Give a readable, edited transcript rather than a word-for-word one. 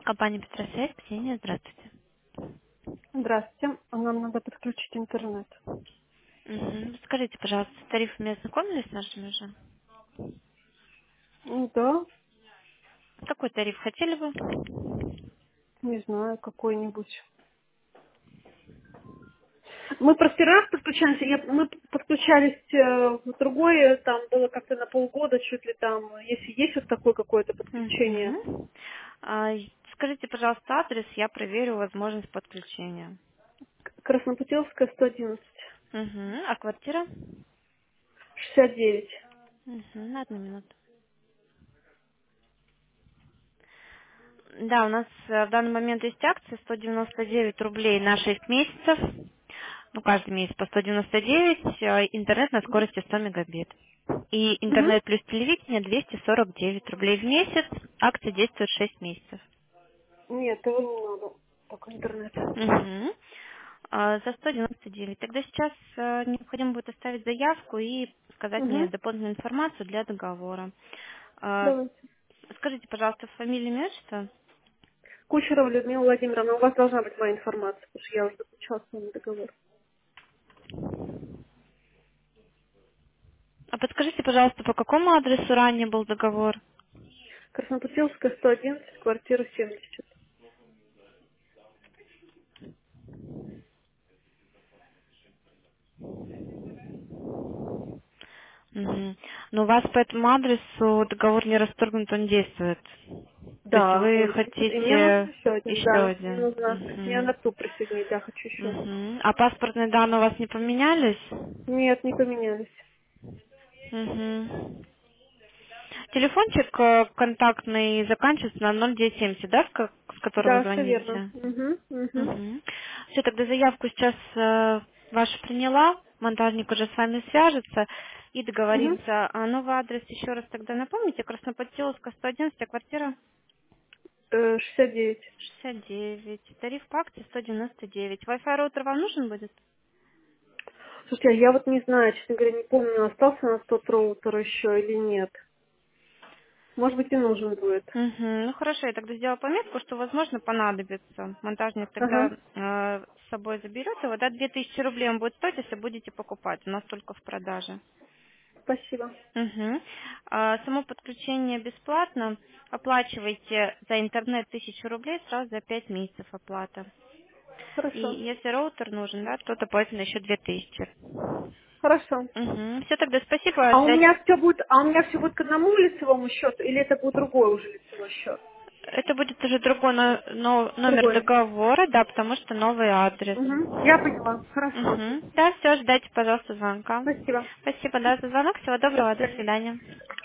Компания Петросвязь, Ксения, здравствуйте. Здравствуйте. Нам надо подключить интернет. Скажите, пожалуйста, с тарифами ознакомились с нашими уже? Ну да, Какой тариф хотели бы? не знаю, какой-нибудь. Мы просто раз подключаемся, мы подключались в другое, там было как-то на полгода, чуть ли там, если есть вот такое какое-то подключение. Мгм. А, Скажите, пожалуйста, адрес, я проверю возможность подключения. Краснопутиловская, 111, А квартира? 69. Одну минуту. Да, у нас в данный момент есть акция 199 рублей на 6 месяцев. Ну, каждый месяц по 199, интернет на Мгм. скорости 100 мегабит. И Мгм. интернет плюс телевидение 249 рублей в месяц. Акция действует 6 месяцев. Нет, его не надо. Только интернет. Мгм. За 199. Тогда сейчас необходимо будет оставить заявку и сказать мне Угу. дополнительную информацию для договора. А, Давайте. Скажите, пожалуйста, фамилия, имя, отчество? Кучерова Людмила Владимировна, у вас должна быть моя информация, потому что я уже заключала с вами договор. А подскажите, пожалуйста, по какому адресу ранее был договор? Краснопутиловская, 111, квартира 70. Мгм. Но у вас по этому адресу договор не расторгнут, он действует. То есть Да, вы он действует. И мне нужен хотите еще один, еще да. Мне один. нужно к Яндексу присоединить, да, хочу еще один. А паспортные данные у вас не поменялись? Нет, не поменялись. Мгм. Телефончик контактный заканчивается на 0970, да, с которого Да, все верно. звоните? Угу, угу, Все, тогда заявку сейчас вашу приняла, монтажник уже с вами свяжется и угу. договоримся. А новый адрес еще раз тогда напомните, Красноподтиловская, 111, квартира 69. 69, тариф по акции 199. Wi-Fi роутер вам нужен будет? Слушайте, а я вот не знаю, честно говоря, не помню, остался у нас тот роутер еще или нет. Может быть, и нужен будет. Ну хорошо, я тогда сделаю пометку, что возможно понадобится. Монтажник тогда Ага, с собой заберет его, да, 2000 рублей он будет стоить, если будете покупать, у нас только в продаже. спасибо. Само подключение бесплатно, оплачивайте за интернет 1000 рублей сразу за 5 месяцев оплата. И Хорошо. если роутер нужен, да, то дополнительно еще 2000. Хорошо. Все, тогда спасибо. А у меня все будет, к одному лицевому счету, или это будет другой уже лицевой счет? Это будет уже другой номер Другой. договора, да, потому что новый адрес. Угу. Я поняла. Хорошо. Да, все, ждайте, пожалуйста, звонка. Спасибо. Спасибо, да, за звонок. Всего До доброго, до свидания. свидания.